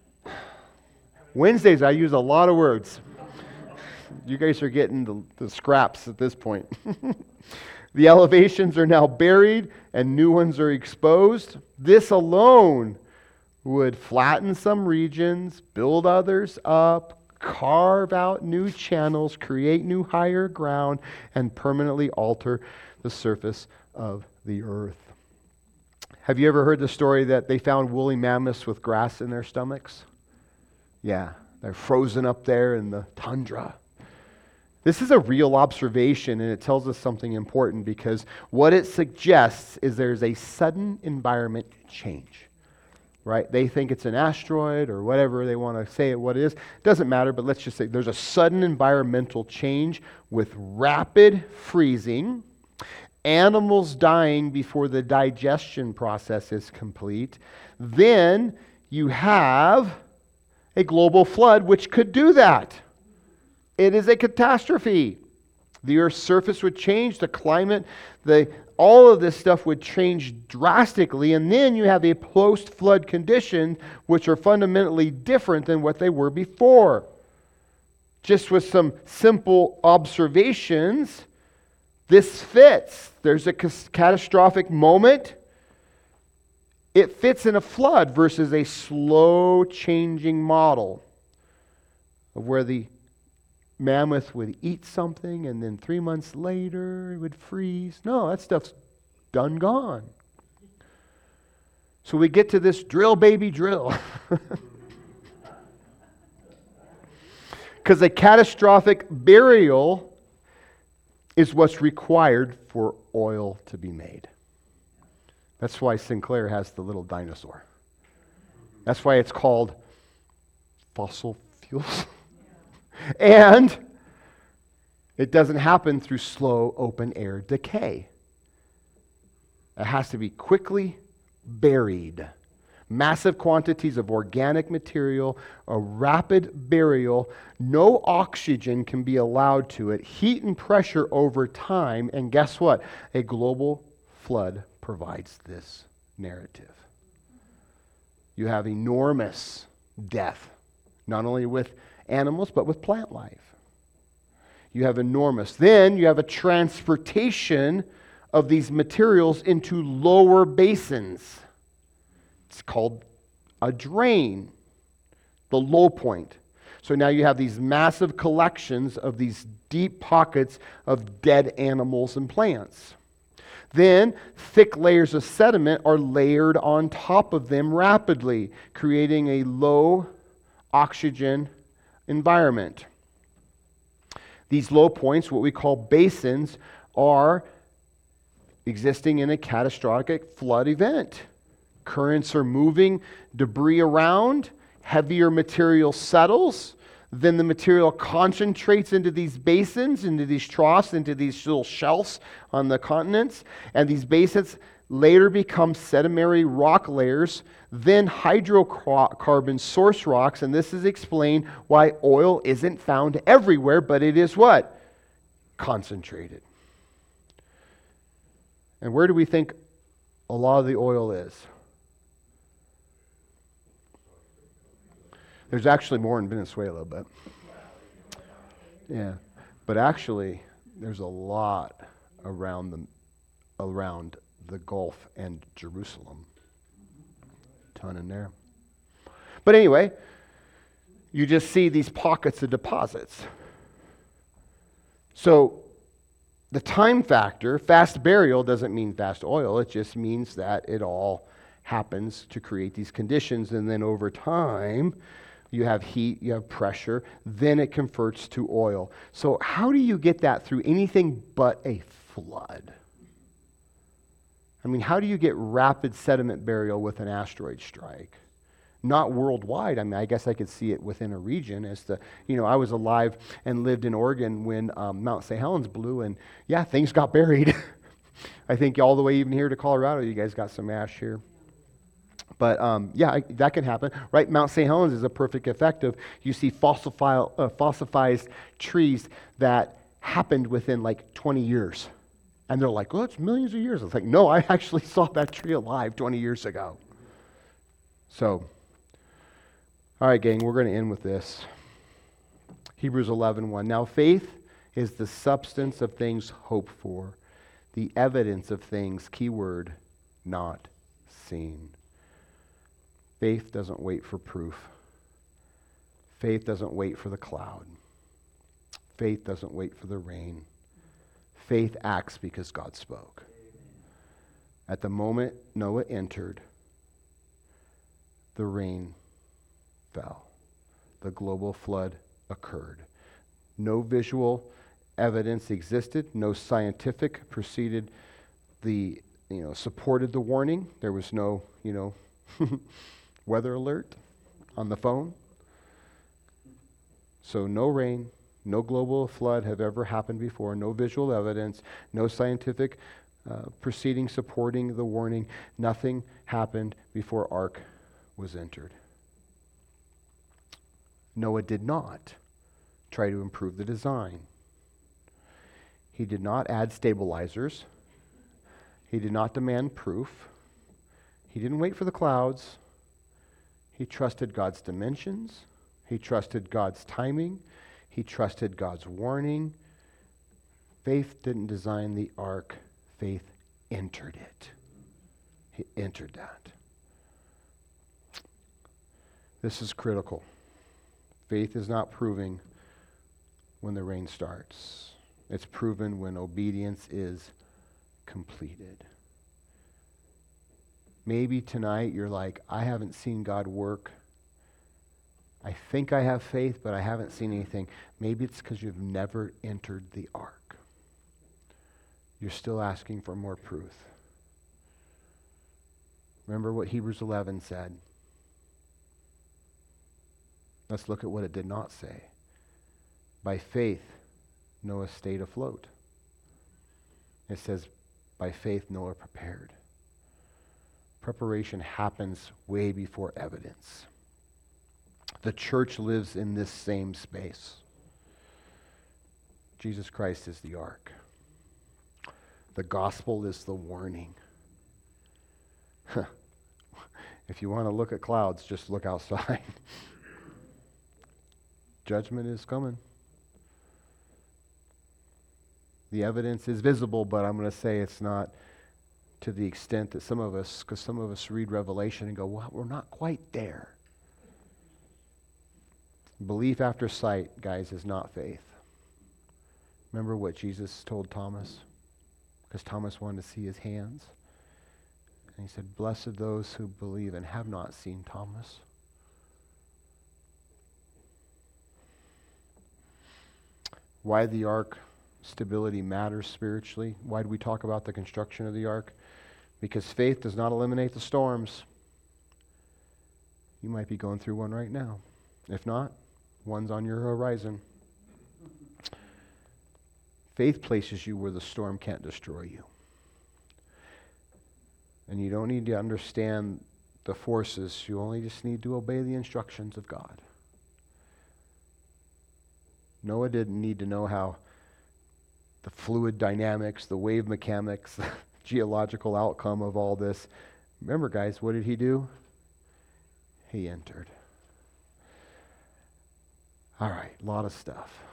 Speaker 1: Wednesdays, I use a lot of words. You guys are getting the, the scraps at this point. The elevations are now buried and new ones are exposed. This alone would flatten some regions, build others up, carve out new channels, create new higher ground, and permanently alter the surface of the earth. Have you ever heard the story that they found woolly mammoths with grass in their stomachs? Yeah, they're frozen up there in the tundra. This is a real observation, and it tells us something important because what it suggests is there's a sudden environment change. Right? They think it's an asteroid or whatever they want to say it what it is. Doesn't matter, but let's just say there's a sudden environmental change with rapid freezing, animals dying before the digestion process is complete. Then you have a global flood which could do that. It is a catastrophe. The Earth's surface would change, the climate, the all of this stuff would change drastically, and then you have a post-flood condition which are fundamentally different than what they were before. Just with some simple observations, this fits. There's a catastrophic moment. It fits in a flood versus a slow changing model of where the mammoth would eat something and then three months later it would freeze. No, that stuff's done gone. So we get to this drill, baby, drill. Because a catastrophic burial is what's required for oil to be made. That's why Sinclair has the little dinosaur. That's why it's called fossil fuels. And it doesn't happen through slow open air decay. It has to be quickly buried. Massive quantities of organic material, a rapid burial, no oxygen can be allowed to it, heat and pressure over time, and guess what? A global flood provides this narrative. You have enormous death, not only with animals, but with plant life. You have enormous. Then you have a transportation of these materials into lower basins. It's called a drain, the low point. So now you have these massive collections of these deep pockets of dead animals and plants. Then thick layers of sediment are layered on top of them rapidly, creating a low oxygen environment. These low points, what we call basins, are existing in a catastrophic flood event. Currents are moving debris around, heavier material settles, then the material concentrates into these basins, into these troughs, into these little shelves on the continents, and these basins later become sedimentary rock layers, then hydrocarbon source rocks, and this is explained why oil isn't found everywhere, but it is what? Concentrated. And where do we think a lot of the oil is? There's actually more in Venezuela, but yeah. But actually, there's a lot around the around the Gulf and Jerusalem. Ton in there. But anyway, you just see these pockets of deposits. So the time factor, fast burial doesn't mean fast oil. It just means that it all happens to create these conditions. And then over time, you have heat, you have pressure, then it converts to oil. So how do you get that through anything but a flood? I mean, how do you get rapid sediment burial with an asteroid strike? Not worldwide. I mean, I guess I could see it within a region as the, you know, I was alive and lived in Oregon when um, Mount Saint Helens blew, and yeah, things got buried. I think all the way even here to Colorado, you guys got some ash here. But um, yeah, I, that can happen, right? Mount Saint Helens is a perfect effect of, you see fossil, uh, fossilized trees that happened within like twenty years. And they're like, oh, it's millions of years. It's like, no, I actually saw that tree alive twenty years ago. So, all right, gang, we're going to end with this. Hebrews eleven one. Now faith is the substance of things hoped for, the evidence of things, keyword, not seen. Faith doesn't wait for proof. Faith doesn't wait for the cloud. Faith doesn't wait for the rain. Faith acts because God spoke. At the moment Noah entered, the rain fell. The global flood occurred. No visual evidence existed. No scientific preceded the, you know, supported the warning. There was no, you know, weather alert on the phone. So no rain, no global flood have ever happened before. No visual evidence, no scientific uh, proceeding supporting the warning. Nothing happened before ark was entered. Noah did not try to improve the design. He did not add stabilizers. He did not demand proof. He didn't wait for the clouds. He trusted God's dimensions. He trusted God's timing. He trusted God's warning. Faith didn't design the ark. Faith entered it. He entered that. This is critical. Faith is not proving when the rain starts. It's proven when obedience is completed. Maybe tonight you're like, I haven't seen God work. I think I have faith, but I haven't seen anything. Maybe it's because you've never entered the ark. You're still asking for more proof. Remember what Hebrews eleven said. Let's look at what it did not say. By faith, Noah stayed afloat. It says, by faith, Noah prepared. Preparation happens way before evidence. The church lives in this same space. Jesus Christ is the ark. The gospel is the warning. If you want to look at clouds, just look outside. Judgment is coming. The evidence is visible, but I'm going to say it's not to the extent that some of us, because some of us read Revelation and go, well, we're not quite there. Belief after sight, guys, is not faith. Remember what Jesus told Thomas? Because Thomas wanted to see his hands. And he said, blessed those who believe and have not seen, Thomas. Why the ark stability matters spiritually. Why do we talk about the construction of the ark? Because faith does not eliminate the storms. You might be going through one right now. If not, one's on your horizon. Faith places you where the storm can't destroy you. And you don't need to understand the forces. You only just need to obey the instructions of God. Noah didn't need to know how the fluid dynamics, the wave mechanics, the geological outcome of all this. Remember, guys, what did he do? He entered. All right, a lot of stuff.